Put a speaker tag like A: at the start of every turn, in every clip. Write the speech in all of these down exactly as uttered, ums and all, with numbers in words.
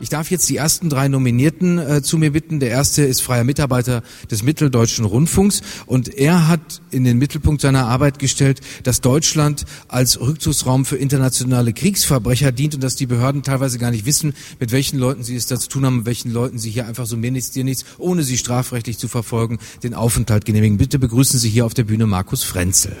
A: Ich darf jetzt die ersten drei Nominierten äh, zu mir bitten. Der erste ist freier Mitarbeiter des Mitteldeutschen Rundfunks und er hat in den Mittelpunkt seiner Arbeit gestellt, dass Deutschland als Rückzugsraum für internationale Kriegsverbrecher dient und dass die Behörden teilweise gar nicht wissen, mit welchen Leuten sie es da zu tun haben, mit welchen Leuten sie hier einfach so mir nichts, dir nichts, ohne sie strafrechtlich zu verfolgen, den Aufenthalt genehmigen. Bitte begrüßen Sie hier auf der Bühne Markus Frenzel.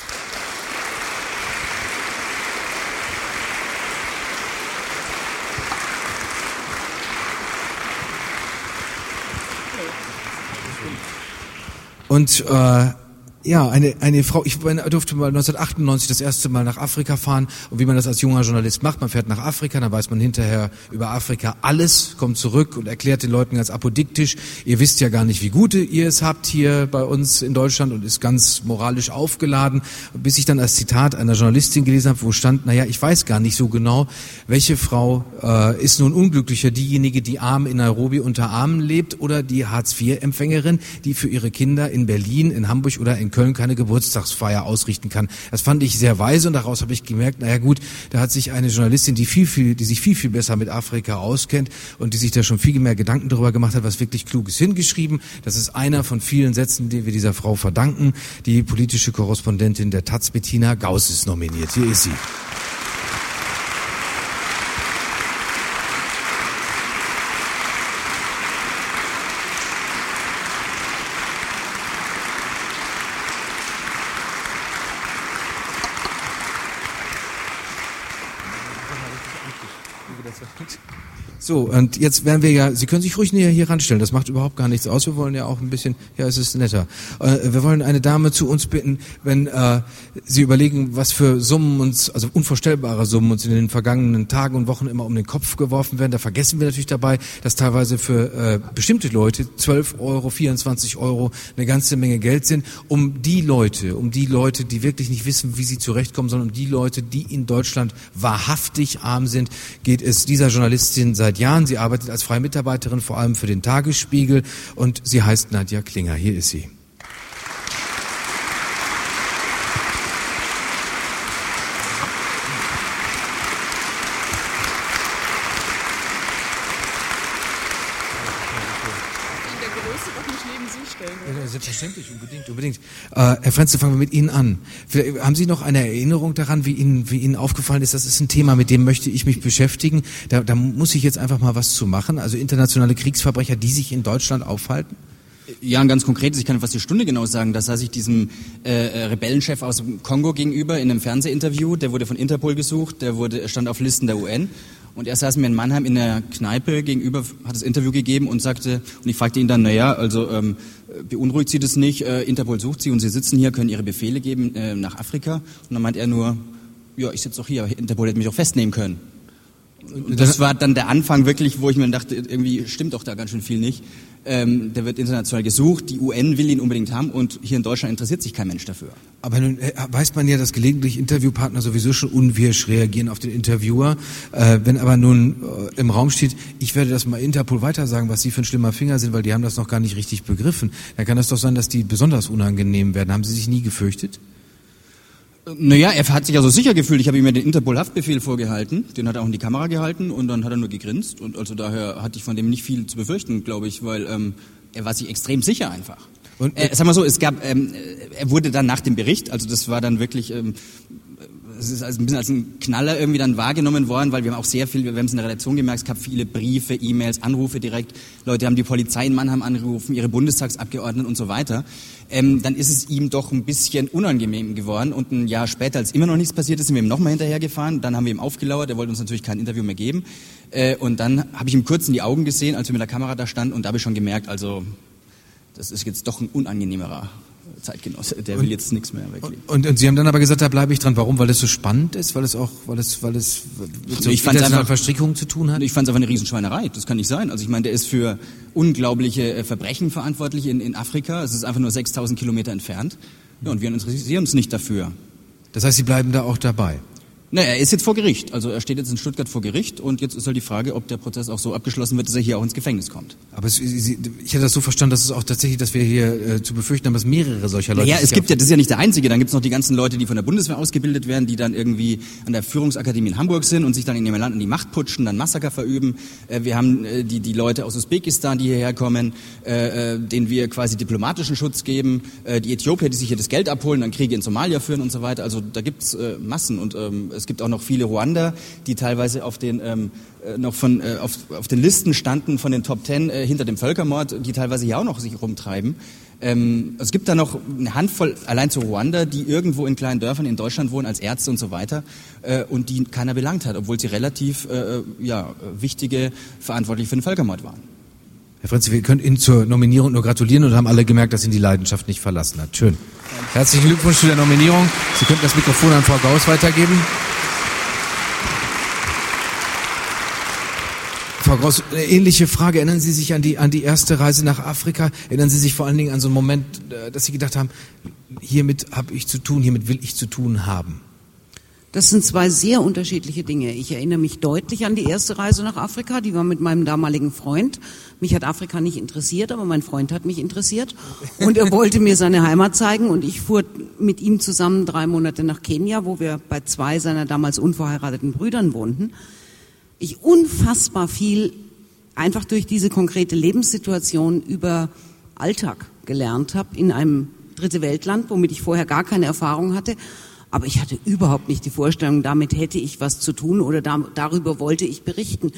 A: Und äh, ja, eine eine Frau, ich durfte mal neunzehnhundertachtundneunzig das erste Mal nach Afrika fahren und wie man das als junger Journalist macht, man fährt nach Afrika, dann weiß man hinterher über Afrika alles, kommt zurück und erklärt den Leuten ganz apodiktisch, ihr wisst ja gar nicht, wie gut ihr es habt hier bei uns in Deutschland und ist ganz moralisch aufgeladen, bis ich dann als Zitat einer Journalistin gelesen habe, wo stand, naja, ich weiß gar nicht so genau, welche Frau äh, ist nun unglücklicher, diejenige, die arm in Nairobi unter Armen lebt oder die Hartz vier Empfängerin, die für ihre Kinder in Berlin, in Hamburg oder in Köln keine Geburtstagsfeier ausrichten kann. Das fand ich sehr weise und daraus habe ich gemerkt, naja gut, da hat sich eine Journalistin, die viel, viel, die sich viel, viel besser mit Afrika auskennt und die sich da schon viel mehr Gedanken darüber gemacht hat, was wirklich Kluges hingeschrieben. Das ist einer von vielen Sätzen, die wir dieser Frau verdanken. Die politische Korrespondentin der Taz, Bettina Gauss, ist nominiert. Hier ist sie. So, und jetzt werden wir ja, Sie können sich ruhig näher hier ranstellen, das macht überhaupt gar nichts aus, wir wollen ja auch ein bisschen, ja, es ist netter. Äh, wir wollen eine Dame zu uns bitten, wenn äh, Sie überlegen, was für Summen uns, also unvorstellbare Summen uns in den vergangenen Tagen und Wochen immer um den Kopf geworfen werden, da vergessen wir natürlich dabei, dass teilweise für äh, bestimmte Leute zwölf Euro, vierundzwanzig Euro eine ganze Menge Geld sind, um die Leute, um die Leute, die wirklich nicht wissen, wie sie zurechtkommen, sondern um die Leute, die in Deutschland wahrhaftig arm sind, geht es dieser Journalistin seit Jahren. Sie arbeitet als freie Mitarbeiterin vor allem für den Tagesspiegel und sie heißt Nadja Klinger. Hier ist sie. Ja, selbstverständlich, unbedingt, unbedingt. Äh, Herr Frenzel, fangen wir mit Ihnen an. Vielleicht, haben Sie noch eine Erinnerung daran, wie Ihnen, wie Ihnen aufgefallen ist, das ist ein Thema, mit dem möchte ich mich beschäftigen. Da, da muss ich jetzt einfach mal was zu machen. Also internationale Kriegsverbrecher, die sich in Deutschland aufhalten?
B: Ja, ein ganz konkretes, ich kann fast die Stunde genau sagen, da saß ich diesem äh, Rebellenchef aus dem Kongo gegenüber in einem Fernsehinterview, der wurde von Interpol gesucht, der wurde stand auf Listen der U N und er saß mir in Mannheim in der Kneipe gegenüber, hat das Interview gegeben und sagte, und ich fragte ihn dann, naja, also ähm, beunruhigt Sie das nicht, äh, Interpol sucht Sie und Sie sitzen hier, können Ihre Befehle geben äh, nach Afrika und dann meint er nur, ja, ich sitze doch hier, Interpol hätte mich auch festnehmen können. Und das war dann der Anfang wirklich, wo ich mir dachte, irgendwie stimmt doch da ganz schön viel nicht. Ähm, der wird international gesucht, die U N will ihn unbedingt haben und hier in Deutschland interessiert sich kein Mensch dafür.
A: Aber nun äh, weiß man ja, dass gelegentlich Interviewpartner sowieso schon unwirsch reagieren auf den Interviewer. Äh, wenn aber nun äh, im Raum steht, ich werde das mal Interpol weitersagen, was Sie für ein schlimmer Finger sind, weil die haben das noch gar nicht richtig begriffen, dann kann das doch sein, dass die besonders unangenehm werden. Haben Sie sich nie gefürchtet?
B: Naja, er hat sich also sicher gefühlt. Ich habe ihm ja den Interpol-Haftbefehl vorgehalten, den hat er auch in die Kamera gehalten und dann hat er nur gegrinst und also daher hatte ich von dem nicht viel zu befürchten, glaube ich, weil ähm, er war sich extrem sicher einfach. Und äh, sagen wir so, es gab, ähm, er wurde dann nach dem Bericht, also das war dann wirklich, ähm, es ist also ein bisschen als ein Knaller irgendwie dann wahrgenommen worden, weil wir haben auch sehr viel, wir haben es in der Redaktion gemerkt, es gab viele Briefe, E-Mails, Anrufe direkt, Leute haben die Polizei in Mannheim angerufen, ihre Bundestagsabgeordneten und so weiter. Ähm, dann ist es ihm doch ein bisschen unangenehm geworden und ein Jahr später, als immer noch nichts passiert ist, sind wir ihm nochmal hinterhergefahren, dann haben wir ihm aufgelauert, er wollte uns natürlich kein Interview mehr geben äh, und dann habe ich ihm kurz in die Augen gesehen, als wir mit der Kamera da standen und da habe ich schon gemerkt, also das ist jetzt doch ein unangenehmerer Zeitgenosse, der will jetzt nichts mehr wirklich.
A: Und, und Sie haben dann aber gesagt, da bleibe ich dran. Warum? Weil es so spannend ist? Weil es auch, weil es, weil es mit so internationalen Verstrickungen zu tun hat?
B: Ich fand es einfach eine Riesenschweinerei. Das kann nicht sein. Also ich meine, der ist für unglaubliche Verbrechen verantwortlich in, in Afrika. Es ist einfach nur sechstausend Kilometer entfernt. Ja, und wir interessieren uns nicht dafür.
A: Das heißt, Sie bleiben da auch dabei?
B: Naja, er ist jetzt vor Gericht. Also er steht jetzt in Stuttgart vor Gericht und jetzt ist halt die Frage, ob der Prozess auch so abgeschlossen wird, dass er hier auch ins Gefängnis kommt.
A: Aber es, ich hätte das so verstanden, dass es auch tatsächlich, dass wir hier äh, zu befürchten haben, dass mehrere solcher Leute...
B: Ja, es gibt ja, das ist ja nicht der Einzige, dann gibt es noch die ganzen Leute, die von der Bundeswehr ausgebildet werden, die dann irgendwie an der Führungsakademie in Hamburg sind und sich dann in ihrem Land an die Macht putschen, dann Massaker verüben. Äh, wir haben äh, die, die Leute aus Usbekistan, die hierher kommen, äh, äh, denen wir quasi diplomatischen Schutz geben, äh, die Äthiopier, die sich hier das Geld abholen, dann Kriege in Somalia führen und so weiter. Also da gibt's äh, Massen und ähm, es gibt auch noch viele Ruanda, die teilweise auf den ähm, äh, noch von äh, auf, auf den Listen standen von den Top Ten äh, hinter dem Völkermord, die teilweise hier auch noch sich rumtreiben. Ähm, es gibt da noch eine Handvoll allein zu Ruanda, die irgendwo in kleinen Dörfern in Deutschland wohnen als Ärzte und so weiter äh, und die keiner belangt hat, obwohl sie relativ äh, ja wichtige Verantwortliche für den Völkermord waren.
A: Herr Frenzel, wir können Ihnen zur Nominierung nur gratulieren und haben alle gemerkt, dass Ihnen die Leidenschaft nicht verlassen hat. Schön. Herzlichen Glückwunsch zu der Nominierung. Sie könnten das Mikrofon an Frau Gauss weitergeben. Frau Gauss, eine ähnliche Frage. Erinnern Sie sich an die, an die erste Reise nach Afrika? Erinnern Sie sich vor allen Dingen an so einen Moment, dass Sie gedacht haben, hiermit habe ich zu tun, hiermit will ich zu tun haben?
C: Das sind zwei sehr unterschiedliche Dinge. Ich erinnere mich deutlich an die erste Reise nach Afrika. Die war mit meinem damaligen Freund. Mich hat Afrika nicht interessiert, aber mein Freund hat mich interessiert. Und er wollte mir seine Heimat zeigen. Und ich fuhr mit ihm zusammen drei Monate nach Kenia, wo wir bei zwei seiner damals unverheirateten Brüdern wohnten. Ich unfassbar viel einfach durch diese konkrete Lebenssituation über Alltag gelernt habe in einem dritte Weltland, womit ich vorher gar keine Erfahrung hatte. Aber ich hatte überhaupt nicht die Vorstellung, damit hätte ich was zu tun oder da, darüber wollte ich berichten.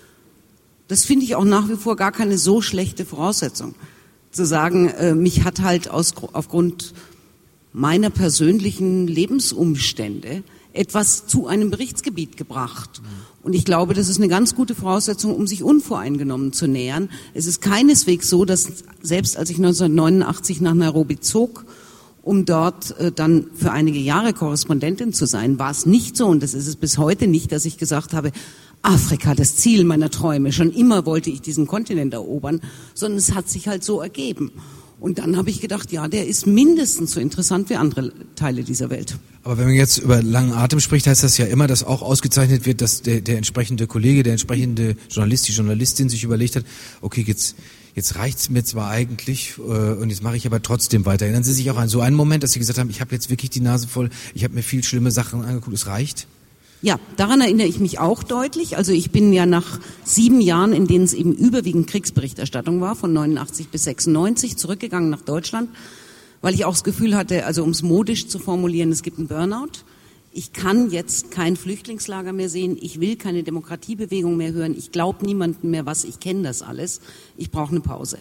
C: Das finde ich auch nach wie vor gar keine so schlechte Voraussetzung. Zu sagen, äh, mich hat halt aus, aufgrund meiner persönlichen Lebensumstände etwas zu einem Berichtsgebiet gebracht. Und ich glaube, das ist eine ganz gute Voraussetzung, um sich unvoreingenommen zu nähern. Es ist keineswegs so, dass selbst als ich neunzehnhundertneunundachtzig nach Nairobi zog, um dort äh, dann für einige Jahre Korrespondentin zu sein, war es nicht so, und das ist es bis heute nicht, dass ich gesagt habe, Afrika, das Ziel meiner Träume, schon immer wollte ich diesen Kontinent erobern, sondern es hat sich halt so ergeben. Und dann habe ich gedacht, ja, der ist mindestens so interessant wie andere Teile dieser Welt.
A: Aber wenn man jetzt über langen Atem spricht, heißt das ja immer, dass auch ausgezeichnet wird, dass der, der entsprechende Kollege, der entsprechende Journalist, die Journalistin sich überlegt hat, okay, jetzt, jetzt reicht's mir zwar eigentlich äh, und jetzt mache ich aber trotzdem weiter. Erinnern Sie sich auch an so einen Moment, dass Sie gesagt haben, ich habe jetzt wirklich die Nase voll, ich habe mir viel schlimme Sachen angeguckt, es reicht?
C: Ja, daran erinnere ich mich auch deutlich. Also ich bin ja nach sieben Jahren, in denen es eben überwiegend Kriegsberichterstattung war, von neunundachtzig bis sechsundneunzig, zurückgegangen nach Deutschland, weil ich auch das Gefühl hatte, also um es modisch zu formulieren, es gibt einen Burnout. Ich kann jetzt kein Flüchtlingslager mehr sehen, ich will keine Demokratiebewegung mehr hören, ich glaube niemandem mehr was, ich kenne das alles, ich brauche eine Pause.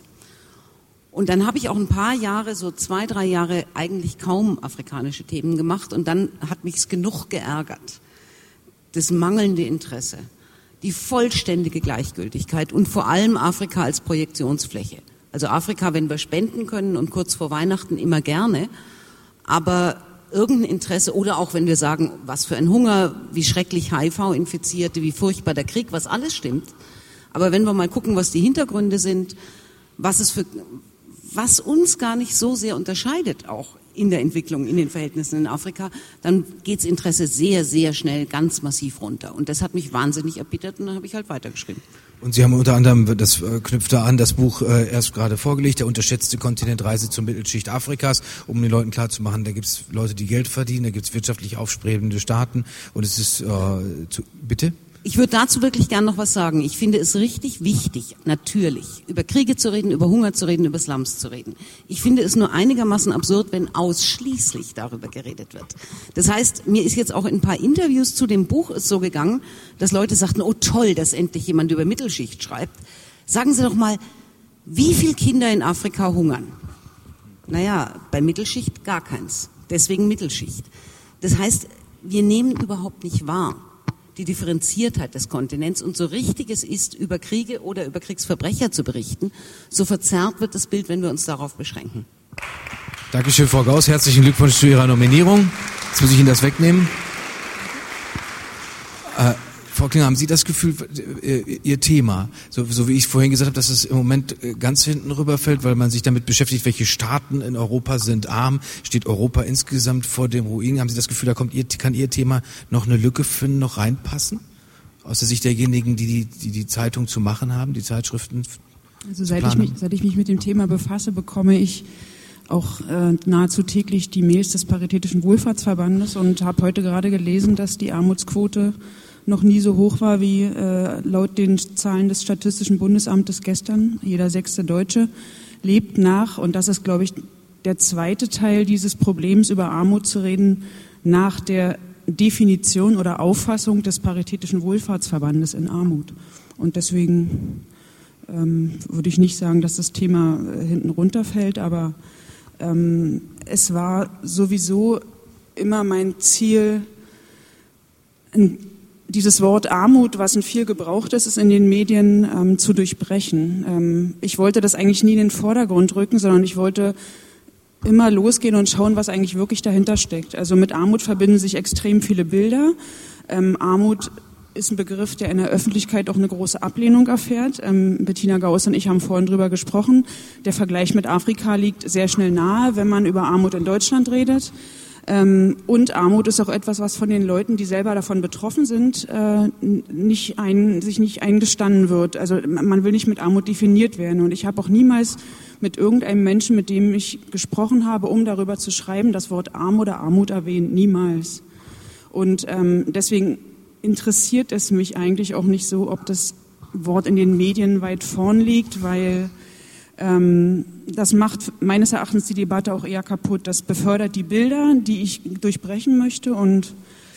C: Und dann habe ich auch ein paar Jahre, so zwei, drei Jahre, eigentlich kaum afrikanische Themen gemacht und dann hat mich's genug geärgert. Das mangelnde Interesse, die vollständige Gleichgültigkeit und vor allem Afrika als Projektionsfläche. Also Afrika, wenn wir spenden können und kurz vor Weihnachten immer gerne, aber irgendein Interesse oder auch wenn wir sagen, was für ein Hunger, wie schrecklich H I V-Infizierte, wie furchtbar der Krieg, was alles stimmt. Aber wenn wir mal gucken, was die Hintergründe sind, was es für, was uns gar nicht so sehr unterscheidet auch in der Entwicklung, in den Verhältnissen in Afrika, dann geht's Interesse sehr, sehr schnell ganz massiv runter. Und das hat mich wahnsinnig erbittert und dann habe ich halt weitergeschrieben.
A: Und Sie haben unter anderem, das äh, knüpft da an, das Buch äh, erst gerade vorgelegt, der unterschätzte Kontinent, Reise zur Mittelschicht Afrikas, um den Leuten klarzumachen, da gibt's Leute, die Geld verdienen, da gibt's wirtschaftlich aufstrebende Staaten und es ist, äh, zu, bitte?
C: Ich würde dazu wirklich gern noch was sagen. Ich finde es richtig wichtig, natürlich, über Kriege zu reden, über Hunger zu reden, über Slums zu reden. Ich finde es nur einigermaßen absurd, wenn ausschließlich darüber geredet wird. Das heißt, mir ist jetzt auch in ein paar Interviews zu dem Buch so gegangen, dass Leute sagten, oh toll, dass endlich jemand über Mittelschicht schreibt. Sagen Sie doch mal, wie viele Kinder in Afrika hungern? Naja, bei Mittelschicht gar keins. Deswegen Mittelschicht. Das heißt, wir nehmen überhaupt nicht wahr die Differenziertheit des Kontinents und so richtig es ist, über Kriege oder über Kriegsverbrecher zu berichten, so verzerrt wird das Bild, wenn wir uns darauf beschränken.
A: Dankeschön, Frau Gauss. Herzlichen Glückwunsch zu Ihrer Nominierung. Jetzt muss ich Ihnen das wegnehmen. Äh, Frau Klinger, haben Sie das Gefühl, Ihr Thema, so, so wie ich vorhin gesagt habe, dass es im Moment ganz hinten rüberfällt, weil man sich damit beschäftigt, welche Staaten in Europa sind arm, steht Europa insgesamt vor dem Ruin? Haben Sie das Gefühl, da kommt Ihr, kann Ihr Thema noch eine Lücke finden, noch reinpassen? Aus der Sicht derjenigen, die die, die, die Zeitung zu machen haben, die Zeitschriften?
D: Also seit ich, mich, seit ich mich mit dem Thema befasse, bekomme ich auch äh, nahezu täglich die Mails des Paritätischen Wohlfahrtsverbandes und habe heute gerade gelesen, dass die Armutsquote noch nie so hoch war wie äh, laut den Zahlen des Statistischen Bundesamtes gestern. Jeder sechste Deutsche lebt nach, und das ist, glaube ich, der zweite Teil dieses Problems, über Armut zu reden, nach der Definition oder Auffassung des Paritätischen Wohlfahrtsverbandes in Armut. Und deswegen ähm, würde ich nicht sagen, dass das Thema äh, hinten runterfällt, aber ähm, es war sowieso immer mein Ziel, ein, dieses Wort Armut, was ein viel gebrauchtes ist in den Medien, ähm, zu durchbrechen. Ähm, ich wollte das eigentlich nie in den Vordergrund rücken, sondern ich wollte immer losgehen und schauen, was eigentlich wirklich dahinter steckt. Also mit Armut verbinden sich extrem viele Bilder. Ähm, Armut ist ein Begriff, der in der Öffentlichkeit auch eine große Ablehnung erfährt. Ähm, Bettina Gauss und ich haben vorhin drüber gesprochen. Der Vergleich mit Afrika liegt sehr schnell nahe, wenn man über Armut in Deutschland redet. Ähm, und Armut ist auch etwas, was von den Leuten, die selber davon betroffen sind, äh, nicht ein, sich nicht eingestanden wird. Also man will nicht mit Armut definiert werden. Und ich habe auch niemals mit irgendeinem Menschen, mit dem ich gesprochen habe, um darüber zu schreiben, das Wort Arm oder Armut erwähnt. Niemals. Und ähm, deswegen interessiert es mich eigentlich auch nicht so, ob das Wort in den Medien weit vorn liegt, weil ähm, das macht meines Erachtens die Debatte auch eher kaputt. Das befördert die Bilder, die ich durchbrechen möchte. Und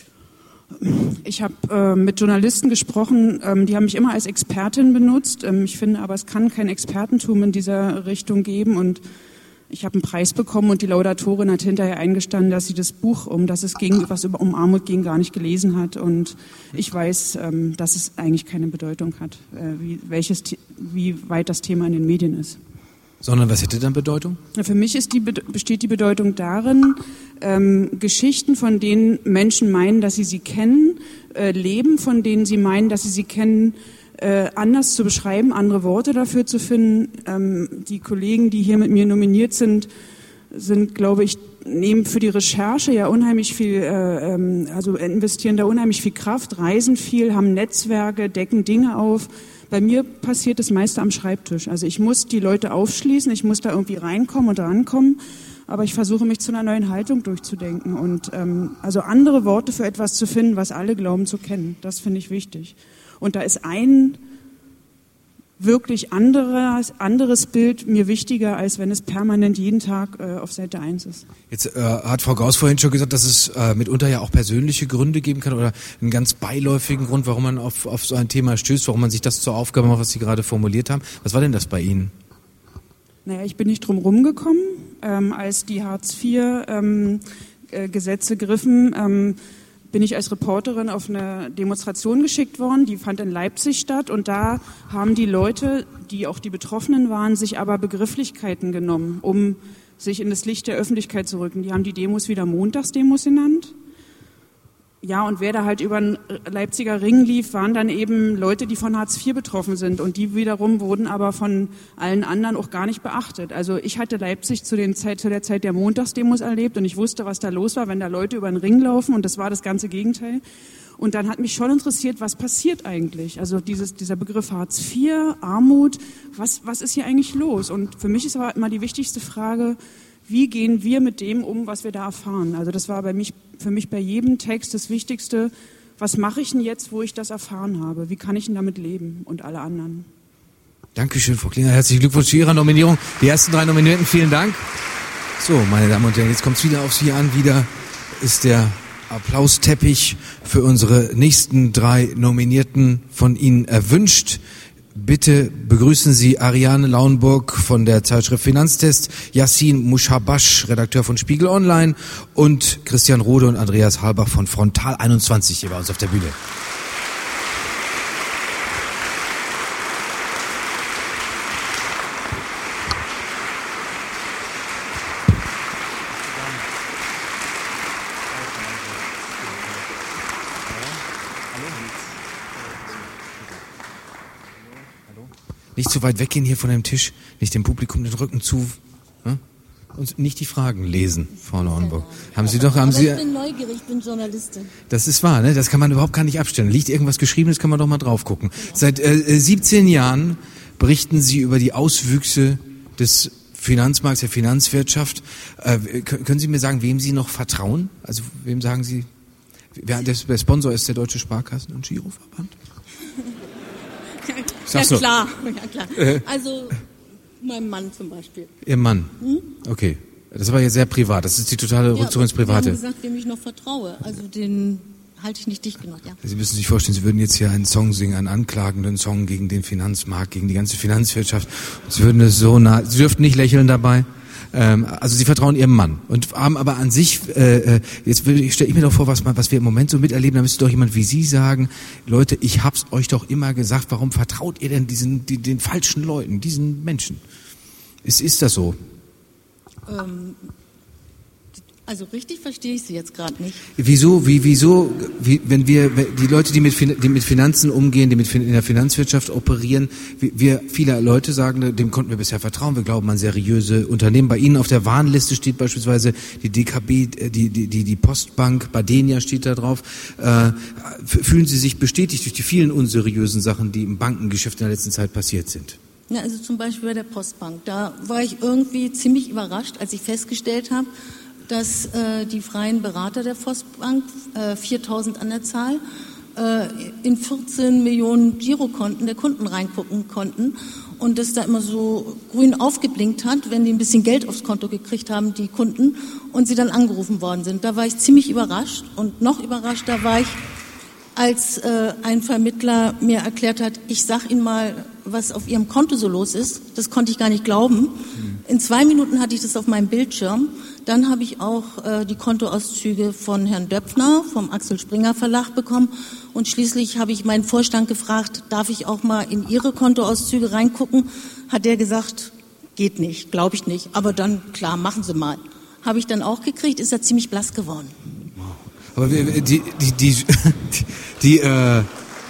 D: ich habe äh, mit Journalisten gesprochen, ähm, die haben mich immer als Expertin benutzt. Ähm, ich finde aber, es kann kein Expertentum in dieser Richtung geben. Und ich habe einen Preis bekommen und die Laudatorin hat hinterher eingestanden, dass sie das Buch, um das es ging, was über, um Armut ging, gar nicht gelesen hat. Und ich weiß, ähm, dass es eigentlich keine Bedeutung hat, äh, wie, welches, wie weit das Thema in den Medien ist.
A: Sondern was hätte dann Bedeutung?
D: Für mich ist die, besteht die Bedeutung darin, ähm, Geschichten, von denen Menschen meinen, dass sie sie kennen, äh, Leben, von denen sie meinen, dass sie sie kennen, äh, anders zu beschreiben, andere Worte dafür zu finden. Ähm, die Kollegen, die hier mit mir nominiert sind, sind, glaube ich, nehmen für die Recherche ja unheimlich viel, äh, ähm, also investieren da unheimlich viel Kraft, reisen viel, haben Netzwerke, decken Dinge auf. Bei mir passiert das meiste am Schreibtisch. Also ich muss die Leute aufschließen, ich muss da irgendwie reinkommen und rankommen, aber ich versuche mich zu einer neuen Haltung durchzudenken und ähm, also andere Worte für etwas zu finden, was alle glauben zu kennen. Das finde ich wichtig. Und da ist ein wirklich anderes, anderes Bild mir wichtiger, als wenn es permanent jeden Tag äh, auf Seite eins ist.
A: Jetzt äh, hat Frau Gauss vorhin schon gesagt, dass es äh, mitunter ja auch persönliche Gründe geben kann oder einen ganz beiläufigen Grund, warum man auf, auf so ein Thema stößt, warum man sich das zur Aufgabe macht, was Sie gerade formuliert haben. Was war denn das bei Ihnen?
D: Naja, ich bin nicht drum rumgekommen, ähm, als die Hartz vier ähm, äh, Gesetze griffen, ähm, bin ich als Reporterin auf eine Demonstration geschickt worden, die fand in Leipzig statt und da haben die Leute, die auch die Betroffenen waren, sich aber Begrifflichkeiten genommen, um sich in das Licht der Öffentlichkeit zu rücken. Die haben die Demos wieder Montagsdemos genannt. Ja, und wer da halt über den Leipziger Ring lief, waren dann eben Leute, die von Hartz vier betroffen sind und die wiederum wurden aber von allen anderen auch gar nicht beachtet. Also ich hatte Leipzig zu, den Zeit, zu der Zeit der Montagsdemos erlebt und ich wusste, was da los war, wenn da Leute über den Ring laufen und das war das ganze Gegenteil. Und dann hat mich schon interessiert, was passiert eigentlich? Also dieses, dieser Begriff Hartz vier, Armut, was, was ist hier eigentlich los? Und für mich ist aber immer die wichtigste Frage, wie gehen wir mit dem um, was wir da erfahren? Also das war bei mich, für mich bei jedem Text das Wichtigste, was mache ich denn jetzt, wo ich das erfahren habe? Wie kann ich denn damit leben und alle anderen?
A: Dankeschön, Frau Klinger. Herzlichen Glückwunsch zu Ihrer Nominierung. Die ersten drei Nominierten, vielen Dank. So, meine Damen und Herren, jetzt kommt es wieder auf Sie an. Wieder ist der Applausteppich für unsere nächsten drei Nominierten von Ihnen erwünscht. Bitte begrüßen Sie Ariane Lauenburg von der Zeitschrift Finanztest, Yassin Mushabash, Redakteur von Spiegel Online und Christian Rode und Andreas Halbach von Frontal einundzwanzig hier bei uns auf der Bühne. Nicht zu weit weggehen hier von dem Tisch, nicht dem Publikum den Rücken zu. Hm? Und nicht die Fragen lesen, Frau Lauenburg. Haben Sie doch, haben
E: Aber
A: Sie.
E: Ich bin neugierig, ich bin Journalistin.
A: Das ist wahr, ne? Das kann man überhaupt gar nicht abstellen. Liegt irgendwas Geschriebenes, kann man doch mal drauf gucken. Genau. Seit äh, siebzehn Jahren berichten Sie über die Auswüchse des Finanzmarkts, der Finanzwirtschaft. Äh, können Sie mir sagen, wem Sie noch vertrauen? Also wem sagen Sie? Wer, der, der Sponsor ist der Deutsche Sparkassen- und Giroverband?
E: Ja klar, ja klar. Äh. Also mein Mann zum Beispiel.
A: Ihr Mann? Hm? Okay. Das war ja sehr privat. Das ist die totale Rückzug ja, ins Private.
E: Sie haben gesagt, wem ich noch vertraue. Also den halte ich nicht dicht genug, ja.
A: Sie müssen sich vorstellen, Sie würden jetzt hier einen Song singen, einen anklagenden Song gegen den Finanzmarkt, gegen die ganze Finanzwirtschaft. Sie würden es so nah, Sie dürften nicht lächeln dabei. Ähm, also Sie vertrauen Ihrem Mann und haben aber an sich, äh, jetzt stelle ich mir doch vor, was, was wir im Moment so miterleben, da müsste doch jemand wie Sie sagen, Leute, ich hab's euch doch immer gesagt, warum vertraut ihr denn diesen, die, den falschen Leuten, diesen Menschen? Ist, ist das so?
E: Ähm, also richtig verstehe ich Sie jetzt gerade nicht.
A: Wieso, wie, wieso, wie, wenn wir, die Leute, die mit, die mit Finanzen umgehen, die mit in der Finanzwirtschaft operieren, wir, viele Leute sagen, dem konnten wir bisher vertrauen, wir glauben an seriöse Unternehmen. Bei Ihnen auf der Warnliste steht beispielsweise die D K B, die, die, die, die Postbank, Badenia steht da drauf. Äh, fühlen Sie sich bestätigt durch die vielen unseriösen Sachen, die im Bankengeschäft in der letzten Zeit passiert sind?
E: Ja, also zum Beispiel bei der Postbank. Da war ich irgendwie ziemlich überrascht, als ich festgestellt habe, dass äh, die freien Berater der Postbank, äh, viertausend an der Zahl, äh, in vierzehn Millionen Girokonten der Kunden reingucken konnten und das da immer so grün aufgeblinkt hat, wenn die ein bisschen Geld aufs Konto gekriegt haben, die Kunden, und sie dann angerufen worden sind. Da war ich ziemlich überrascht und noch überraschter war ich, als äh, ein Vermittler mir erklärt hat, ich sag Ihnen mal, was auf Ihrem Konto so los ist. Das konnte ich gar nicht glauben. In zwei Minuten hatte ich das auf meinem Bildschirm. Dann habe ich auch äh, die Kontoauszüge von Herrn Döpfner vom Axel Springer Verlag bekommen. Und schließlich habe ich meinen Vorstand gefragt, darf ich auch mal in Ihre Kontoauszüge reingucken? Hat der gesagt, geht nicht, glaube ich nicht. Aber dann, klar, machen Sie mal. Habe ich dann auch gekriegt, ist er ziemlich blass geworden.
A: Aber die, die, die, die, die äh,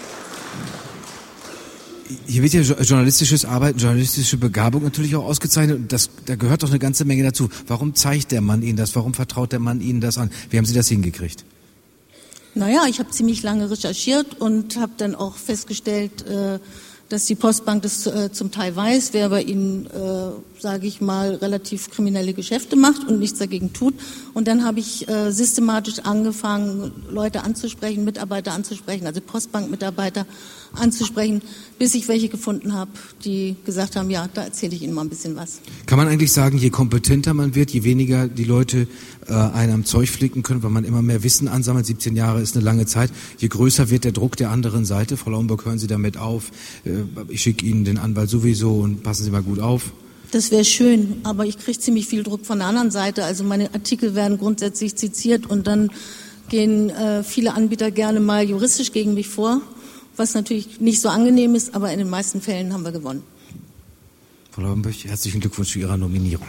A: hier wird ja journalistisches Arbeiten, journalistische Begabung natürlich auch ausgezeichnet und das, da gehört doch eine ganze Menge dazu. Warum zeigt der Mann Ihnen das? Warum vertraut der Mann Ihnen das an? Wie haben Sie das hingekriegt?
E: Naja, ich habe ziemlich lange recherchiert und habe dann auch festgestellt, äh, dass die Postbank das äh, zum Teil weiß, wer bei ihnen, äh, sage ich mal, relativ kriminelle Geschäfte macht und nichts dagegen tut. Und dann habe ich äh, systematisch angefangen, Leute anzusprechen, Mitarbeiter anzusprechen, also Postbankmitarbeiter anzusprechen, bis ich welche gefunden habe, die gesagt haben, ja, da erzähle ich Ihnen mal ein bisschen was.
A: Kann man eigentlich sagen, je kompetenter man wird, je weniger die Leute äh, einen am Zeug flicken können, weil man immer mehr Wissen ansammelt, siebzehn Jahre ist eine lange Zeit, je größer wird der Druck der anderen Seite. Frau Lauenburg, hören Sie damit auf, äh, ich schicke Ihnen den Anwalt sowieso und passen Sie mal gut auf.
E: Das wäre schön, aber ich kriege ziemlich viel Druck von der anderen Seite. Also meine Artikel werden grundsätzlich zitiert und dann gehen äh, viele Anbieter gerne mal juristisch gegen mich vor, was natürlich nicht so angenehm ist, aber in den meisten Fällen haben wir gewonnen.
A: Frau Lauenburg, herzlichen Glückwunsch zu Ihrer Nominierung.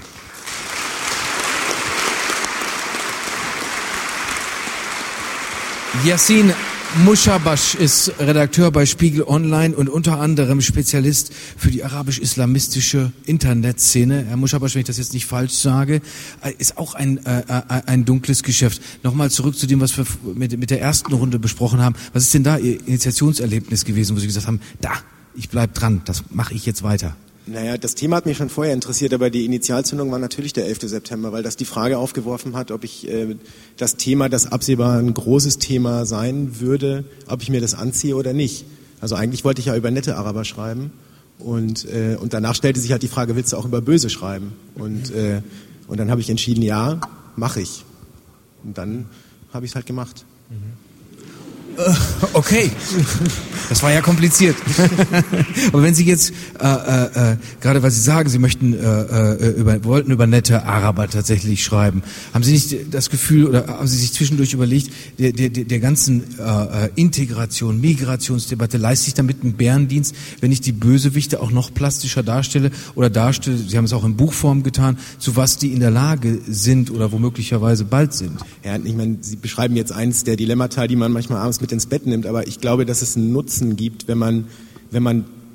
A: Yassin Mushabash ist Redakteur bei Spiegel Online und unter anderem Spezialist für die arabisch-islamistische Internetszene. Herr Mushabash, wenn ich das jetzt nicht falsch sage, ist auch ein, äh, ein dunkles Geschäft. Nochmal zurück zu dem, was wir mit, mit der ersten Runde besprochen haben. Was ist denn da Ihr Initiationserlebnis gewesen, wo Sie gesagt haben, da, ich bleib dran, das mache ich jetzt weiter?
F: Naja, das Thema hat mich schon vorher interessiert, aber die Initialzündung war natürlich der elfte September, weil das die Frage aufgeworfen hat, ob ich äh, das Thema, das absehbar ein großes Thema sein würde, ob ich mir das anziehe oder nicht. Also eigentlich wollte ich ja über nette Araber schreiben und, äh, und danach stellte sich halt die Frage, willst du auch über böse schreiben? Und, äh, und dann habe ich entschieden, ja, mache ich. Und dann habe ich es halt gemacht.
A: Mhm. Okay, das war ja kompliziert. Aber wenn Sie jetzt, äh, äh, gerade weil Sie sagen, Sie möchten, äh, äh, über, wollten über nette Araber tatsächlich schreiben, haben Sie nicht das Gefühl oder haben Sie sich zwischendurch überlegt, der, der, der ganzen äh, Integration, Migrationsdebatte leiste ich damit einen Bärendienst, wenn ich die Bösewichte auch noch plastischer darstelle oder darstelle, Sie haben es auch in Buchform getan, zu was die in der Lage sind oder womöglicherweise bald sind?
F: Ja, ich meine, Sie beschreiben jetzt eins der Dilemmata, die man manchmal abends mit ins Bett nimmt, aber ich glaube, dass es einen Nutzen gibt, wenn man, wenn man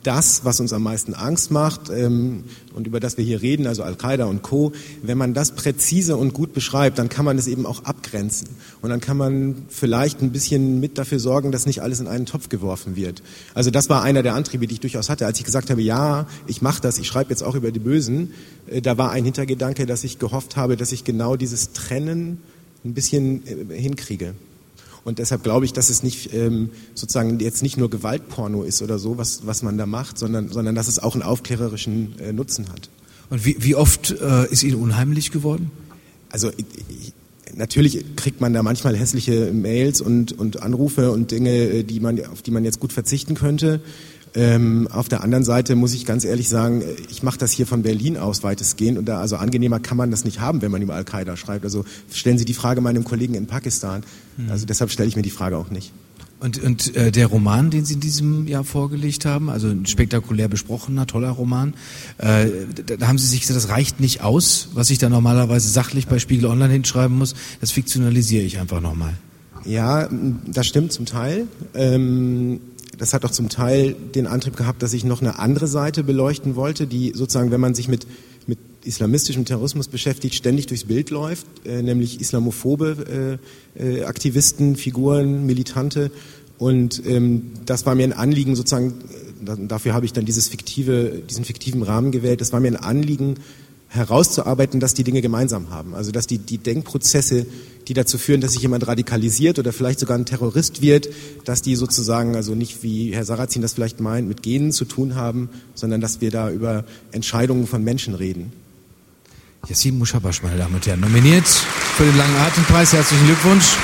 F: das, was uns am meisten Angst macht ähm, und über das wir hier reden, also Al-Qaida und Co., wenn man das präzise und gut beschreibt, dann kann man es eben auch abgrenzen. Und dann kann man vielleicht ein bisschen mit dafür sorgen, dass nicht alles in einen Topf geworfen wird. Also das war einer der Antriebe, die ich durchaus hatte. Als ich gesagt habe, ja, ich mache das, ich schreibe jetzt auch über die Bösen, äh, da war ein Hintergedanke, dass ich gehofft habe, dass ich genau dieses Trennen ein bisschen äh, hinkriege. Und deshalb glaube ich, dass es nicht ähm, sozusagen jetzt nicht nur Gewaltporno ist oder so, was was man da macht, sondern sondern dass es auch einen aufklärerischen äh, Nutzen hat.
A: Und wie, wie oft äh, ist Ihnen unheimlich geworden?
F: Also ich, ich, natürlich kriegt man da manchmal hässliche Mails und und Anrufe und Dinge, die man auf die man jetzt gut verzichten könnte. Ähm, auf der anderen Seite muss ich ganz ehrlich sagen, ich mache das hier von Berlin aus weitestgehend und da, also angenehmer kann man das nicht haben, wenn man über Al-Qaida schreibt. Also stellen Sie die Frage meinem Kollegen in Pakistan. Also deshalb stelle ich mir die Frage auch nicht.
A: Und, und äh, der Roman, den Sie in diesem Jahr vorgelegt haben, also ein spektakulär besprochener, toller Roman, äh, da, da haben Sie sich gesagt, das reicht nicht aus, was ich da normalerweise sachlich bei Spiegel Online hinschreiben muss, das fiktionalisiere ich einfach nochmal.
F: Ja, das stimmt zum Teil. Ähm, Das hat auch zum Teil den Antrieb gehabt, dass ich noch eine andere Seite beleuchten wollte, die sozusagen, wenn man sich mit, mit islamistischem Terrorismus beschäftigt, ständig durchs Bild läuft, äh, nämlich islamophobe äh, äh, Aktivisten, Figuren, Militante. Und ähm, das war mir ein Anliegen, sozusagen, äh, dafür habe ich dann dieses fiktive, diesen fiktiven Rahmen gewählt, das war mir ein Anliegen, herauszuarbeiten, dass die Dinge gemeinsam haben. Also dass die, die Denkprozesse, die dazu führen, dass sich jemand radikalisiert oder vielleicht sogar ein Terrorist wird, dass die sozusagen, also nicht wie Herr Sarrazin das vielleicht meint, mit Genen zu tun haben, sondern dass wir da über Entscheidungen von Menschen reden.
A: Yassin Mushabash, meine Damen und Herren, nominiert für den Langen Atempreis. Herzlichen Glückwunsch.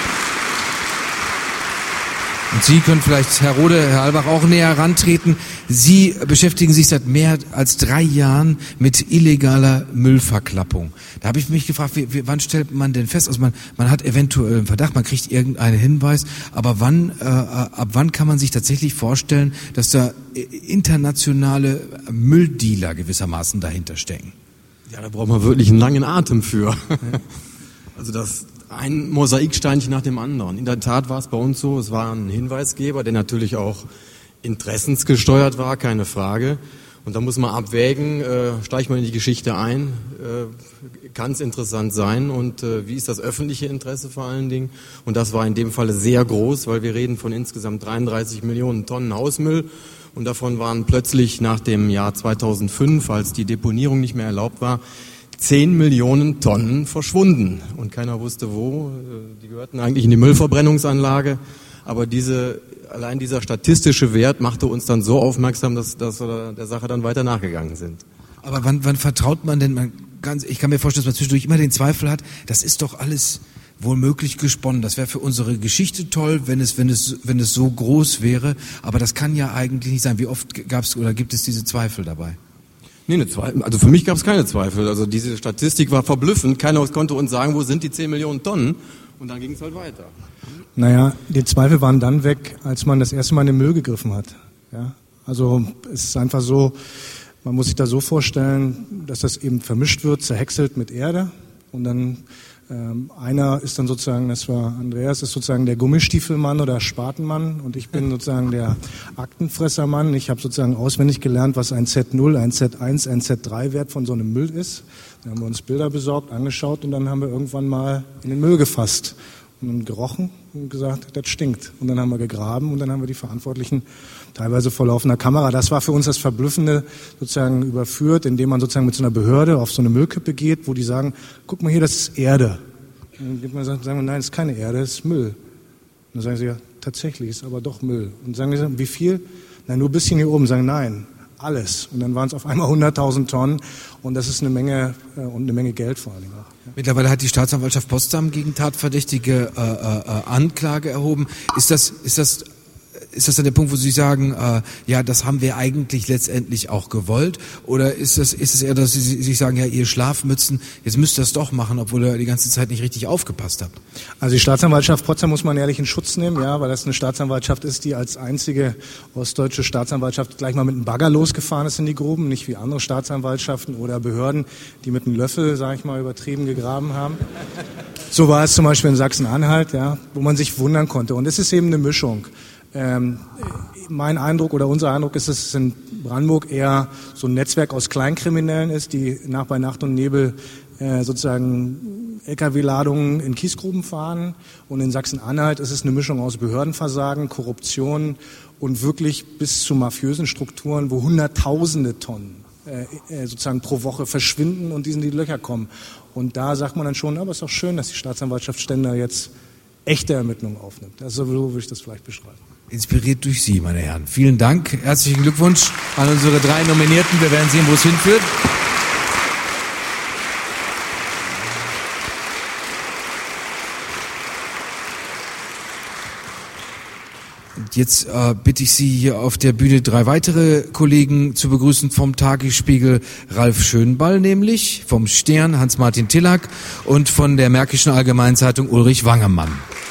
A: Und Sie können vielleicht, Herr Rode, Herr Halbach, auch näher herantreten. Sie beschäftigen sich seit mehr als drei Jahren mit illegaler Müllverklappung. Da habe ich mich gefragt, wie, wie, wann stellt man denn fest? Also man, man hat eventuell einen Verdacht, man kriegt irgendeinen Hinweis, aber wann, äh, ab wann kann man sich tatsächlich vorstellen, dass da internationale Mülldealer gewissermaßen dahinter stecken?
G: Ja, da braucht man wirklich einen langen Atem für. Also das ein Mosaiksteinchen nach dem anderen. In der Tat war es bei uns so, es war ein Hinweisgeber, der natürlich auch interessensgesteuert war, keine Frage. Und da muss man abwägen, äh, steigt man in die Geschichte ein, äh, kann es interessant sein und äh, wie ist das öffentliche Interesse vor allen Dingen. Und das war in dem Falle sehr groß, weil wir reden von insgesamt dreiunddreißig Millionen Tonnen Hausmüll. Und davon waren plötzlich nach dem Jahr zweitausendfünf, als die Deponierung nicht mehr erlaubt war, zehn Millionen Tonnen verschwunden. Und keiner wusste wo. Die gehörten eigentlich in die Müllverbrennungsanlage. Aber diese, allein dieser statistische Wert machte uns dann so aufmerksam, dass, dass wir der Sache dann weiter nachgegangen sind.
A: Aber wann, wann vertraut man denn, man ganz, ich kann mir vorstellen, dass man zwischendurch immer den Zweifel hat, das ist doch alles wohlmöglich gesponnen. Das wäre für unsere Geschichte toll, wenn es, wenn es, wenn es so groß wäre. Aber das kann ja eigentlich nicht sein. Wie oft gab es oder gibt es diese Zweifel dabei?
G: Nee, eine Zweifel. Also für mich gab es keine Zweifel. Also diese Statistik war verblüffend. Keiner konnte uns sagen, wo sind die zehn Millionen Tonnen? Und dann ging es halt weiter.
H: Naja, die Zweifel waren dann weg, als man das erste Mal in den Müll gegriffen hat. Ja? Also es ist einfach so, man muss sich da so vorstellen, dass das eben vermischt wird, zerhäckselt mit Erde. Und dann ähm, einer ist dann sozusagen, das war Andreas, ist sozusagen der Gummistiefelmann oder Spatenmann und ich bin sozusagen der Aktenfressermann. Ich habe sozusagen auswendig gelernt, was ein Z null, ein Z eins, ein Z drei Wert von so einem Müll ist. Dann haben wir uns Bilder besorgt, angeschaut und dann haben wir irgendwann mal in den Müll gefasst und dann gerochen und gesagt, das stinkt. Und dann haben wir gegraben und dann haben wir die Verantwortlichen teilweise vor laufender Kamera. Das war für uns das Verblüffende sozusagen überführt, indem man sozusagen mit so einer Behörde auf so eine Müllkippe geht, wo die sagen, guck mal hier, das ist Erde. Und dann sagen wir, nein, das ist keine Erde, das ist Müll. Und dann sagen sie, ja, tatsächlich, ist aber doch Müll. Und sagen sie, wie viel? Nein, nur ein bisschen hier oben. Sagen, nein, alles. Und dann waren es auf einmal hunderttausend Tonnen und das ist eine Menge äh, und eine Menge Geld vor allen Dingen auch. Ja.
A: Mittlerweile hat die Staatsanwaltschaft Potsdam gegen Tatverdächtige äh, äh, Anklage erhoben. Ist das, ist das Ist das dann der Punkt, wo Sie sagen, äh, ja, das haben wir eigentlich letztendlich auch gewollt? Oder ist das, ist es eher, dass Sie sich sagen, ja, ihr Schlafmützen, jetzt müsst ihr das doch machen, obwohl ihr die ganze Zeit nicht richtig aufgepasst habt?
H: Also die Staatsanwaltschaft Potsdam muss man ehrlich in Schutz nehmen, ja, weil das eine Staatsanwaltschaft ist, die als einzige ostdeutsche Staatsanwaltschaft gleich mal mit einem Bagger losgefahren ist in die Gruben, nicht wie andere Staatsanwaltschaften oder Behörden, die mit einem Löffel, sage ich mal, übertrieben gegraben haben. So war es zum Beispiel in Sachsen-Anhalt, ja, wo man sich wundern konnte. Und es ist eben eine Mischung. Ähm, mein Eindruck oder unser Eindruck ist, dass es in Brandenburg eher so ein Netzwerk aus Kleinkriminellen ist, die nach bei Nacht und Nebel äh, sozusagen L K W-Ladungen in Kiesgruben fahren. Und in Sachsen-Anhalt ist es eine Mischung aus Behördenversagen, Korruption und wirklich bis zu mafiösen Strukturen, wo Hunderttausende Tonnen äh, sozusagen pro Woche verschwinden und die in die Löcher kommen. Und da sagt man dann schon, aber es ist doch schön, dass die Staatsanwaltschaft Stender jetzt echte Ermittlungen aufnimmt. Also so würde ich das vielleicht beschreiben.
A: Inspiriert durch Sie, meine Herren. Vielen Dank. Herzlichen Glückwunsch an unsere drei Nominierten. Wir werden sehen, wo es hinführt. Und jetzt äh, bitte ich Sie hier auf der Bühne drei weitere Kollegen zu begrüßen vom Tagesspiegel. Ralf Schönball nämlich, vom Stern Hans-Martin Tillack und von der Märkischen Allgemeinzeitung Ulrich Wangemann.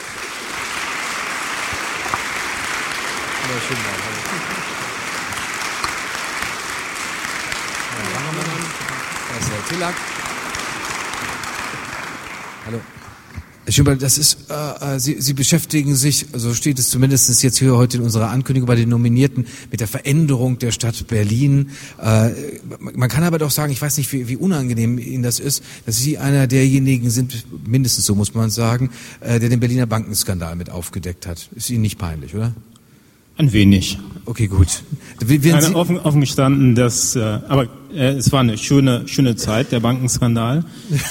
A: Hallo. Herr Schönball, das ist, äh, Sie, Sie beschäftigen sich, so steht es zumindest jetzt hier heute in unserer Ankündigung bei den Nominierten, mit der Veränderung der Stadt Berlin. Äh, man kann aber doch sagen, ich weiß nicht, wie, wie unangenehm Ihnen das ist, dass Sie einer derjenigen sind, mindestens so muss man sagen, äh, der den Berliner Bankenskandal mit aufgedeckt hat. Ist Ihnen nicht peinlich, oder?
I: Ein wenig.
A: Okay, gut. Wenn
I: Nein, offen, offen gestanden, dass, äh, aber äh, es war eine schöne, schöne Zeit, der Bankenskandal.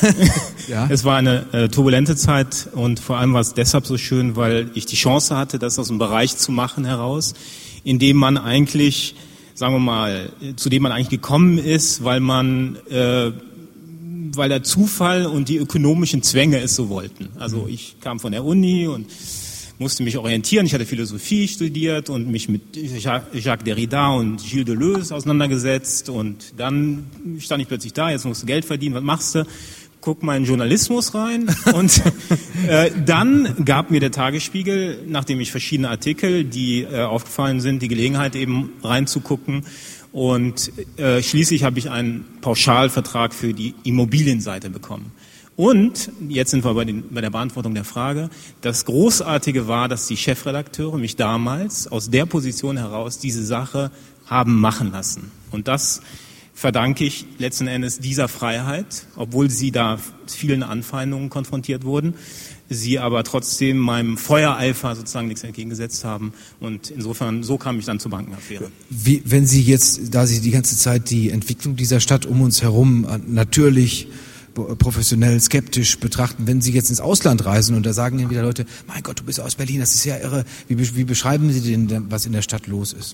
I: Ja. Es war eine äh, turbulente Zeit und vor allem war es deshalb so schön, weil ich die Chance hatte, das aus einem Bereich zu machen heraus, in dem man eigentlich, sagen wir mal, zu dem man eigentlich gekommen ist, weil man, äh, weil der Zufall und die ökonomischen Zwänge es so wollten. Also ich kam von der Uni und musste mich orientieren. Ich hatte Philosophie studiert und mich mit Jacques Derrida und Gilles Deleuze auseinandergesetzt. Und dann stand ich plötzlich da, jetzt musst du Geld verdienen, was machst du? Guck mal in Journalismus rein. Und äh, dann gab mir der Tagesspiegel, nachdem ich verschiedene Artikel, die äh, aufgefallen sind, die Gelegenheit eben reinzugucken. Und äh, schließlich habe ich einen Pauschalvertrag für die Immobilienseite bekommen. Und jetzt sind wir bei, den, bei der Beantwortung der Frage. Das Großartige war, dass die Chefredakteure mich damals aus der Position heraus diese Sache haben machen lassen. Und das verdanke ich letzten Endes dieser Freiheit, obwohl sie da vielen Anfeindungen konfrontiert wurden, sie aber trotzdem meinem Feuereifer sozusagen nichts entgegengesetzt haben. Und insofern, so kam ich dann zur Bankenaffäre.
A: Wie, wenn Sie jetzt, da Sie die ganze Zeit die Entwicklung dieser Stadt um uns herum natürlich professionell skeptisch betrachten, wenn Sie jetzt ins Ausland reisen und da sagen Ihnen wieder Leute, mein Gott, du bist aus Berlin, das ist ja irre. Wie, wie beschreiben Sie denn, was in der Stadt los ist?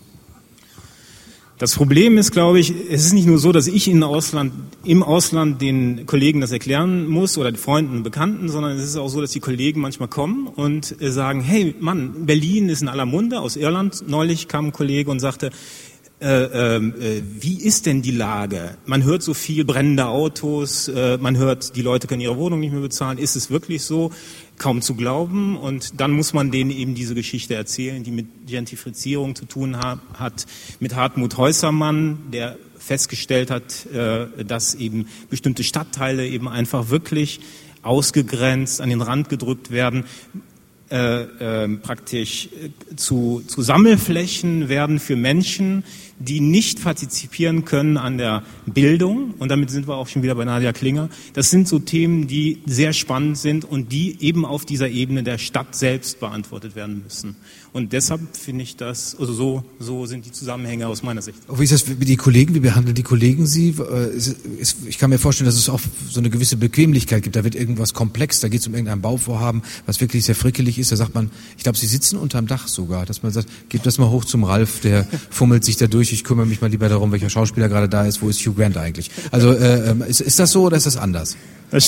I: Das Problem ist, glaube ich, es ist nicht nur so, dass ich in Ausland, im Ausland den Kollegen das erklären muss oder den Freunden und Bekannten, sondern es ist auch so, dass die Kollegen manchmal kommen und sagen, hey Mann, Berlin ist in aller Munde, aus Irland. Neulich kam ein Kollege und sagte, Äh, äh, wie ist denn die Lage? Man hört so viel brennende Autos, äh, man hört, die Leute können ihre Wohnung nicht mehr bezahlen. Ist es wirklich so? Kaum zu glauben. Und dann muss man denen eben diese Geschichte erzählen, die mit Gentrifizierung zu tun ha- hat, mit Hartmut Häusermann, der festgestellt hat, äh, dass eben bestimmte Stadtteile eben einfach wirklich ausgegrenzt, an den Rand gedrückt werden. Äh, äh, praktisch äh, zu, zu Sammelflächen werden für Menschen, die nicht partizipieren können an der Bildung. Und damit sind wir auch schon wieder bei Nadia Klinger. Das sind so Themen, die sehr spannend sind und die eben auf dieser Ebene der Stadt selbst beantwortet werden müssen. Und deshalb finde ich das, also so, so sind die Zusammenhänge aus meiner Sicht.
A: Wie ist das mit die Kollegen? Wie behandeln die Kollegen Sie? Ich kann mir vorstellen, dass es auch so eine gewisse Bequemlichkeit gibt. Da wird irgendwas komplex, da geht es um irgendein Bauvorhaben, was wirklich sehr frickelig ist. Da sagt man, ich glaube, Sie sitzen unterm Dach sogar, dass man sagt, gebt das mal hoch zum Ralf, der fummelt sich da durch. Ich kümmere mich mal lieber darum, welcher Schauspieler gerade da ist. Wo ist Hugh Grant eigentlich? Also äh, ist, ist das so oder ist das anders?
I: Das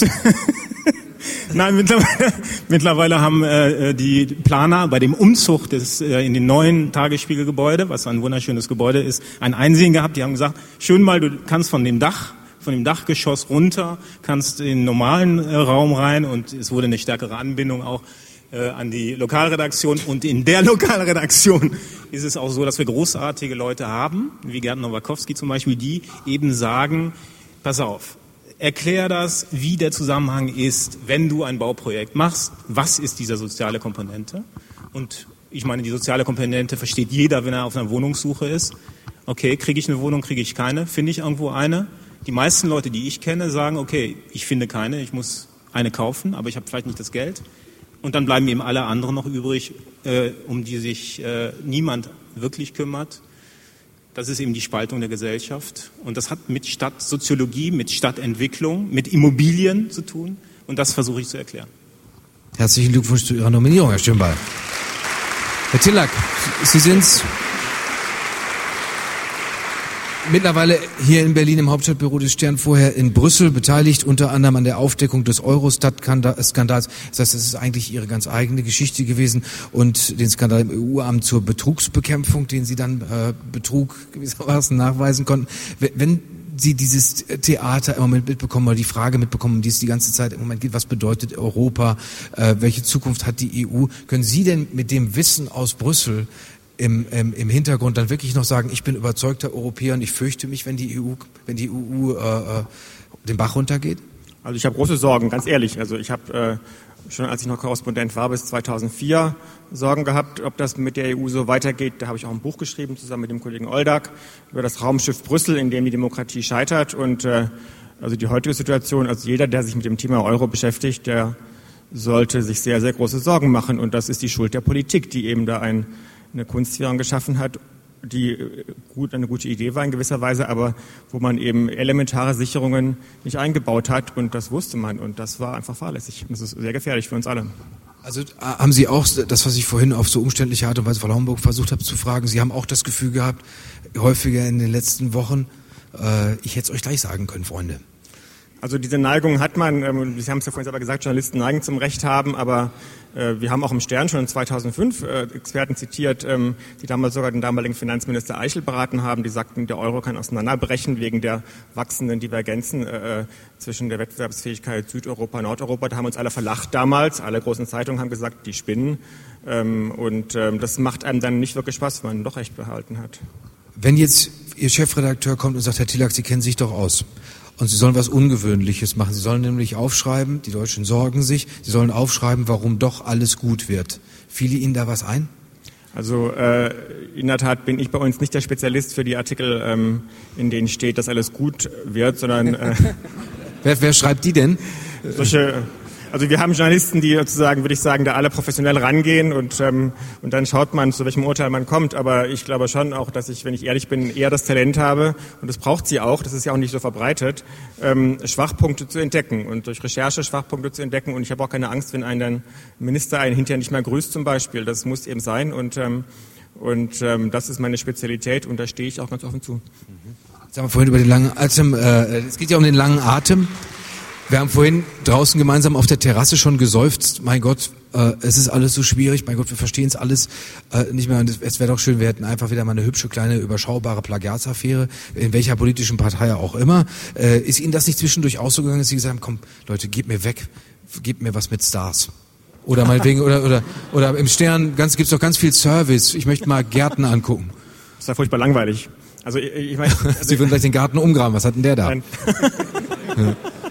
I: Nein, mittlerweile, mittlerweile haben äh, die Planer bei dem Umzug des, äh, in den neuen Tagesspiegelgebäude, was ein wunderschönes Gebäude ist, ein Einsehen gehabt. Die haben gesagt, schön mal, du kannst von dem Dach, von dem Dachgeschoss runter, kannst in den normalen äh, Raum rein und es wurde eine stärkere Anbindung auch äh, an die Lokalredaktion. Und in der Lokalredaktion ist es auch so, dass wir großartige Leute haben, wie Gerd Nowakowski zum Beispiel, die eben sagen, pass auf, erklär das, wie der Zusammenhang ist, wenn du ein Bauprojekt machst. Was ist diese soziale Komponente? Und Ich meine, die soziale Komponente versteht jeder, wenn er auf einer Wohnungssuche ist. Okay, kriege ich eine Wohnung, kriege ich keine? Finde ich irgendwo eine? Die meisten Leute, die ich kenne, sagen, okay, ich finde keine, ich muss eine kaufen, aber ich habe vielleicht nicht das Geld. Und dann bleiben eben alle anderen noch übrig, äh, um die sich äh, niemand wirklich kümmert. Das ist eben die Spaltung der Gesellschaft. Und das hat mit Stadtsoziologie, mit Stadtentwicklung, mit Immobilien zu tun. Und das versuche ich zu erklären.
A: Herzlichen Glückwunsch zu Ihrer Nominierung, Herr Stimmball. Herr Tillack, Sie sind mittlerweile hier in Berlin im Hauptstadtbüro des Stern, vorher in Brüssel beteiligt, unter anderem an der Aufdeckung des Eurostat-Skandals. Das heißt, es ist eigentlich Ihre ganz eigene Geschichte gewesen und den Skandal im E U-Amt zur Betrugsbekämpfung, den Sie dann äh, Betrug gewissermaßen nachweisen konnten. Wenn, wenn Sie dieses Theater im Moment mitbekommen oder die Frage mitbekommen, die es die ganze Zeit im Moment geht, was bedeutet Europa, äh, welche Zukunft hat die E U, können Sie denn mit dem Wissen aus Brüssel im, im, im Hintergrund dann wirklich noch sagen, ich bin überzeugter Europäer und ich fürchte mich, wenn die E U, wenn die E U äh, den Bach runtergeht?
J: Also ich habe große Sorgen, ganz ehrlich. Also ich habe äh, schon, als ich noch Korrespondent war, bis zweitausendvier Sorgen gehabt, ob das mit der E U so weitergeht. Da habe ich auch ein Buch geschrieben, zusammen mit dem Kollegen Oldak, über das Raumschiff Brüssel, in dem die Demokratie scheitert. Und äh, also die heutige Situation, also jeder, der sich mit dem Thema Euro beschäftigt, der sollte sich sehr, sehr große Sorgen machen. Und das ist die Schuld der Politik, die eben da ein, eine Kunstwährung geschaffen hat, die gut, eine gute Idee war in gewisser Weise, aber wo man eben elementare Sicherungen nicht eingebaut hat. Und das wusste man. Und das war einfach fahrlässig. Und das ist sehr gefährlich für uns alle.
A: Also haben Sie auch das, was ich vorhin auf so umständliche Art und Weise Frau Homburg versucht habe zu fragen, Sie haben auch das Gefühl gehabt, häufiger in den letzten Wochen, äh, ich hätte es euch gleich sagen können, Freunde.
J: Also diese Neigung hat man, ähm, Sie haben es ja vorhin selber gesagt, Journalisten neigen zum Recht haben, aber äh, wir haben auch im Stern schon in zweitausendfünf äh, Experten zitiert, ähm, die damals sogar den damaligen Finanzminister Eichel beraten haben, die sagten, der Euro kann auseinanderbrechen wegen der wachsenden Divergenzen äh, zwischen der Wettbewerbsfähigkeit Südeuropa und Nordeuropa. Da haben uns alle verlacht damals, alle großen Zeitungen haben gesagt, die spinnen ähm, und ähm, das macht einem dann nicht wirklich Spaß, wenn man doch Recht behalten hat.
A: Wenn jetzt Ihr Chefredakteur kommt und sagt, Herr Tillack, Sie kennen sich doch aus. Und Sie sollen was Ungewöhnliches machen. Sie sollen nämlich aufschreiben, die Deutschen sorgen sich, Sie sollen aufschreiben, warum doch alles gut wird. Fiel Ihnen da was ein?
J: Also äh, in der Tat bin ich bei uns nicht der Spezialist für die Artikel, ähm, in denen steht, dass alles gut wird, sondern... Äh,
A: wer, wer schreibt die denn?
J: Solche... Also wir haben Journalisten, die sozusagen, würde ich sagen, da alle professionell rangehen und ähm, und dann schaut man, zu welchem Urteil man kommt. Aber ich glaube schon auch, dass ich, wenn ich ehrlich bin, eher das Talent habe, und das braucht sie auch, das ist ja auch nicht so verbreitet, ähm, Schwachpunkte zu entdecken und durch Recherche Schwachpunkte zu entdecken. Und ich habe auch keine Angst, wenn ein dann Minister einen hinterher nicht mehr grüßt zum Beispiel. Das muss eben sein und ähm, und ähm, das ist meine Spezialität und da stehe ich auch ganz offen zu.
A: Jetzt haben wir vorhin über den langen Atem, äh, es geht ja um den langen Atem. Wir haben vorhin draußen gemeinsam auf der Terrasse schon geseufzt. Mein Gott, äh, es ist alles so schwierig. Mein Gott, wir verstehen es alles äh, nicht mehr. Und es, es wäre doch schön, wir hätten einfach wieder mal eine hübsche, kleine, überschaubare Plagiatsaffäre, in welcher politischen Partei auch immer. Äh, ist Ihnen das nicht zwischendurch auch so gegangen, dass Sie gesagt haben, komm, Leute, gebt mir weg, gebt mir was mit Stars? Oder meinetwegen, oder, oder, oder im Stern ganz, gibt's doch ganz viel Service. Ich möchte mal Gärten angucken.
J: Das ist ja furchtbar langweilig. Also, ich, ich meine, also
A: Sie würden gleich den Garten umgraben. Was hat denn der da?
J: Nein. Ja.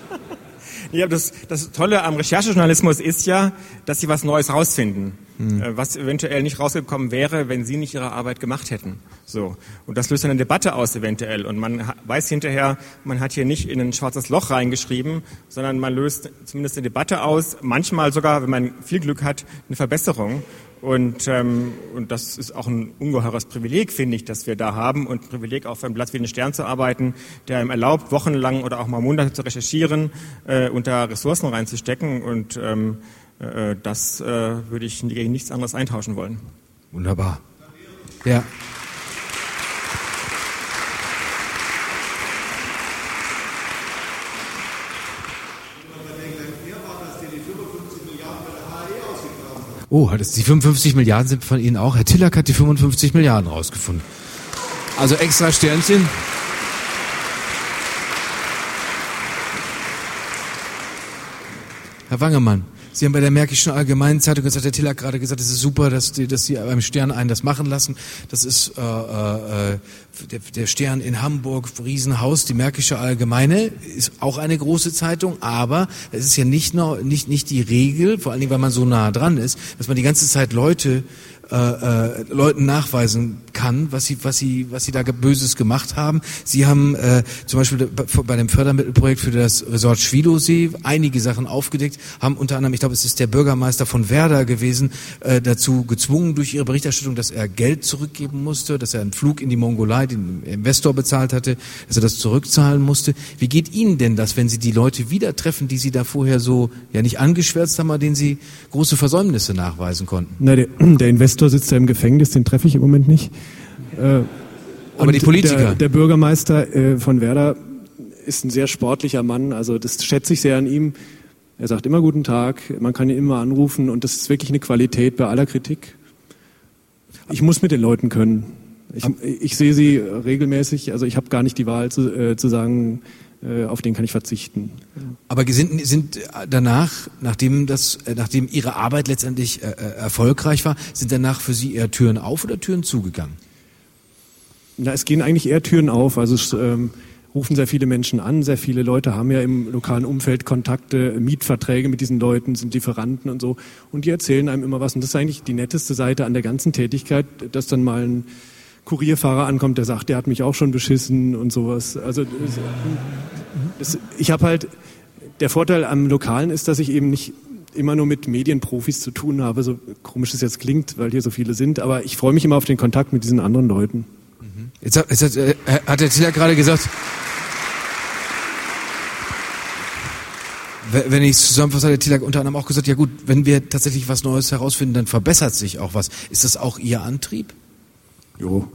J: Ja, das, das Tolle am Recherchejournalismus ist ja, dass Sie was Neues rausfinden, hm. was eventuell nicht rausgekommen wäre, wenn Sie nicht Ihre Arbeit gemacht hätten. So. Und das löst eine Debatte aus eventuell. Und man weiß hinterher, man hat hier nicht in ein schwarzes Loch reingeschrieben, sondern man löst zumindest eine Debatte aus, manchmal sogar, wenn man viel Glück hat, eine Verbesserung. Und, ähm, und das ist auch ein ungeheures Privileg, finde ich, dass wir da haben. Und ein Privileg, auch für ein Blatt wie den Stern zu arbeiten, der ihm erlaubt, wochenlang oder auch mal Monate zu recherchieren äh, und da Ressourcen reinzustecken. Und ähm, äh, das äh, würde ich gegen nichts anderes eintauschen wollen.
A: Wunderbar. Ja. Oh, hat es die fünfundfünfzig Milliarden sind von Ihnen auch? Herr Tillack hat die fünfundfünfzig Milliarden rausgefunden. Also extra Sternchen. Herr Wangemann, Sie haben bei der Märkischen Allgemeinen Zeitung, das hat der Tillack gerade gesagt, es ist super, dass, die, dass Sie beim Stern einen das machen lassen. Das ist äh, äh, der, der Stern in Hamburg, Riesenhaus. Die Märkische Allgemeine ist auch eine große Zeitung, aber es ist ja nicht, noch, nicht, nicht die Regel, vor allen Dingen, weil man so nah dran ist, dass man die ganze Zeit Leute äh, äh, Leuten nachweisen kann, was sie, was sie, was sie da Böses gemacht haben. Sie haben äh, zum Beispiel bei dem Fördermittelprojekt für das Resort Schwiedosee einige Sachen aufgedeckt, haben unter anderem, ich glaube, es ist der Bürgermeister von Werder gewesen, äh, dazu gezwungen durch ihre Berichterstattung, dass er Geld zurückgeben musste, dass er einen Flug in die Mongolei, den Investor bezahlt hatte, dass er das zurückzahlen musste. Wie geht Ihnen denn das, wenn Sie die Leute wieder treffen, die Sie da vorher so ja nicht angeschwärzt haben, aber denen Sie große Versäumnisse nachweisen konnten?
K: Na, der, der Investor sitzt ja im Gefängnis, den treffe ich im Moment nicht. Äh,
A: aber die Politiker?
K: Der, der Bürgermeister äh, von Werder ist ein sehr sportlicher Mann, also das schätze ich sehr an ihm. Er sagt immer guten Tag, man kann ihn immer anrufen und das ist wirklich eine Qualität bei aller Kritik. Ich muss mit den Leuten können. Ich, ich sehe sie regelmäßig, also ich habe gar nicht die Wahl zu, äh, zu sagen, äh, auf den kann ich verzichten.
A: Aber sind, sind danach, nachdem das, nachdem Ihre Arbeit letztendlich äh, erfolgreich war, sind danach für Sie eher Türen auf oder Türen zugegangen?
K: Na, es gehen eigentlich eher Türen auf. Also es ähm, rufen sehr viele Menschen an, sehr viele Leute haben ja im lokalen Umfeld Kontakte, Mietverträge mit diesen Leuten, sind Lieferanten und so. Und die erzählen einem immer was. Und das ist eigentlich die netteste Seite an der ganzen Tätigkeit, dass dann mal ein Kurierfahrer ankommt, der sagt, der hat mich auch schon beschissen und sowas. Also das, das, ich habe halt, der Vorteil am Lokalen ist, dass ich eben nicht immer nur mit Medienprofis zu tun habe, so komisch es jetzt klingt, weil hier so viele sind, aber ich freue mich immer auf den Kontakt mit diesen anderen Leuten.
A: Jetzt hat, jetzt hat, äh, hat der Tiller gerade gesagt, wenn ich es zusammenfasse, hat der Tiller unter anderem auch gesagt, ja gut, wenn wir tatsächlich was Neues herausfinden, dann verbessert sich auch was. Ist das auch Ihr Antrieb?
K: Jo.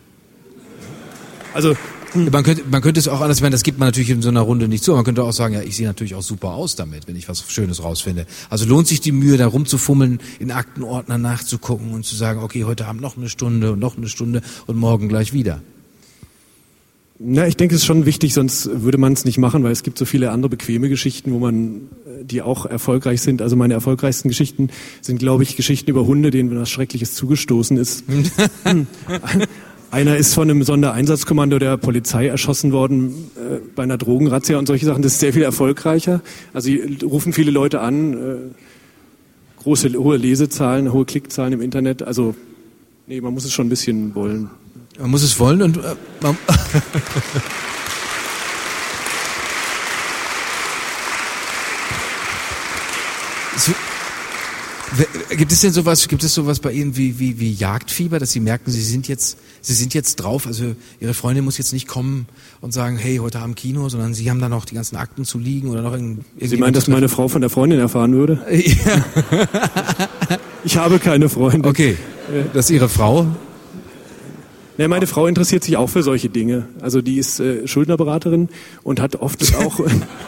K: Also
A: man könnte, man könnte es auch anders werden, das gibt man natürlich in so einer Runde nicht zu. Man könnte auch sagen, ja, ich sehe natürlich auch super aus damit, wenn ich was Schönes rausfinde. Also lohnt sich die Mühe, da rumzufummeln, in Aktenordner nachzugucken und zu sagen, okay, heute Abend noch eine Stunde und noch eine Stunde und morgen gleich wieder.
K: Na, ich denke, es ist schon wichtig, sonst würde man es nicht machen, weil es gibt so viele andere bequeme Geschichten, wo man, die auch erfolgreich sind. Also meine erfolgreichsten Geschichten sind, glaube ich, Geschichten über Hunde, denen was Schreckliches zugestoßen ist. Einer ist von einem Sondereinsatzkommando der Polizei erschossen worden äh, bei einer Drogenrazzia und solche Sachen. Das ist sehr viel erfolgreicher. Also rufen viele Leute an, äh, große, hohe Lesezahlen, hohe Klickzahlen im Internet. Also nee, man muss es schon ein bisschen wollen.
A: Man muss es wollen und äh, man Gibt es denn sowas, gibt es sowas bei Ihnen wie, wie, wie Jagdfieber, dass Sie merken, Sie sind jetzt, Sie sind jetzt drauf, also Ihre Freundin muss jetzt nicht kommen und sagen, hey, heute Abend Kino, sondern Sie haben da noch die ganzen Akten zu liegen oder noch irgendwie.
K: Sie meinen, dass meine Frau von der Freundin erfahren würde?
A: Ja.
K: Ich habe keine Freundin.
A: Okay. Das ist Ihre Frau?
K: Ja, meine Frau interessiert sich auch für solche Dinge. Also die ist äh, Schuldnerberaterin und hat oft auch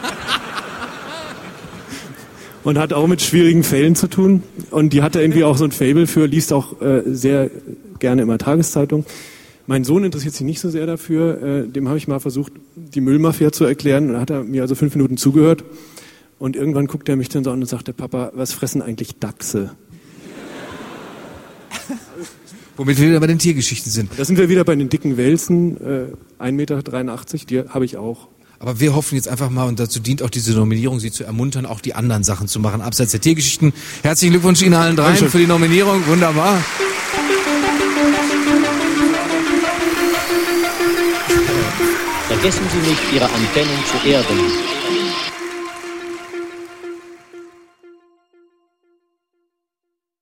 K: und hat auch mit schwierigen Fällen zu tun. Und die hatte irgendwie auch so ein Faible für, liest auch äh, sehr gerne immer Tageszeitung. Mein Sohn interessiert sich nicht so sehr dafür. Äh, dem habe ich mal versucht, die Müllmafia zu erklären. Und dann hat er mir also fünf Minuten zugehört. Und irgendwann guckt er mich dann so an und sagte, Papa, was fressen eigentlich Dachse?
A: Womit wir wieder bei den Tiergeschichten sind.
K: Da sind wir wieder bei den dicken Wälzen, äh, ein Meter dreiundachtzig, die habe ich auch.
A: Aber wir hoffen jetzt einfach mal, und dazu dient auch diese Nominierung, Sie zu ermuntern, auch die anderen Sachen zu machen, abseits der Tiergeschichten. Herzlichen Glückwunsch Ihnen allen dreien für die Nominierung, wunderbar.
L: Vergessen Sie nicht, Ihre Antennen zu erden.